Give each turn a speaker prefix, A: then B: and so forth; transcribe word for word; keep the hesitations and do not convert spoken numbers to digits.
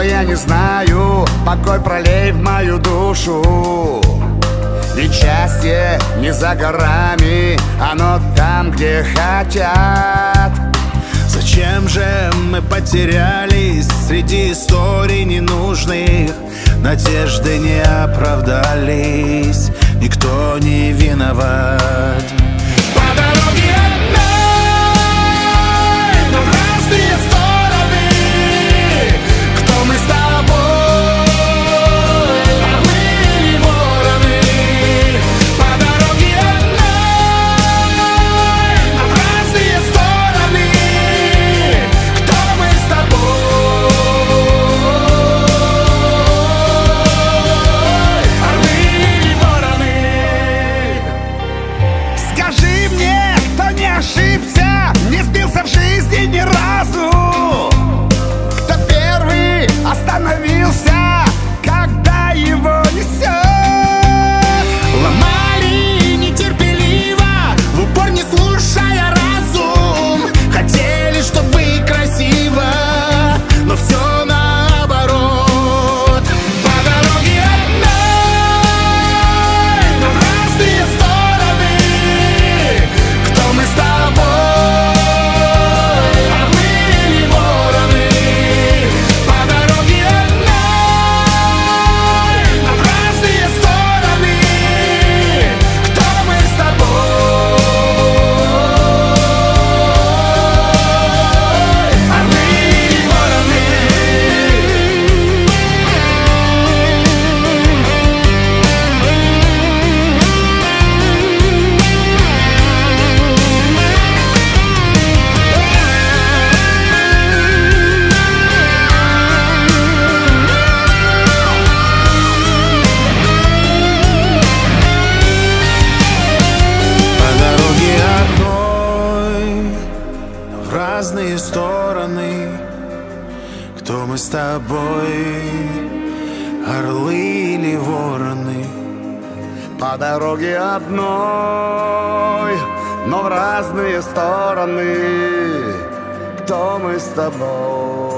A: я не знаю, покой пролей в мою душу. Ведь счастье не за горами, оно там, где хотят.
B: Зачем же мы потерялись среди историй ненужных? Надежды не оправдались, никто не виноват. По дороге одной, но в разные стороны. Кто мы с тобой, орлы или вороны? По дороге одной, но в разные стороны. Кто мы с тобой, орлы или вороны?
A: Скажи мне, кто не ошибся, не сбился в жизни ни разу, кто первый остановился, когда его несет.
B: Ломали нетерпеливо, в упор не слушая разум. Хотели, чтобы красиво, но все наоборот. По дороге одной, но в разные стороны. Кто мы с тобой, орлы или вороны? По дороге одной, но в разные стороны. Кто мы с тобой, орлы или вороны? По дороге одной, но в разные стороны. Кто мы с тобой, орлы или вороны?
A: По дороге одной, но в разные стороны. Кто мы с тобой?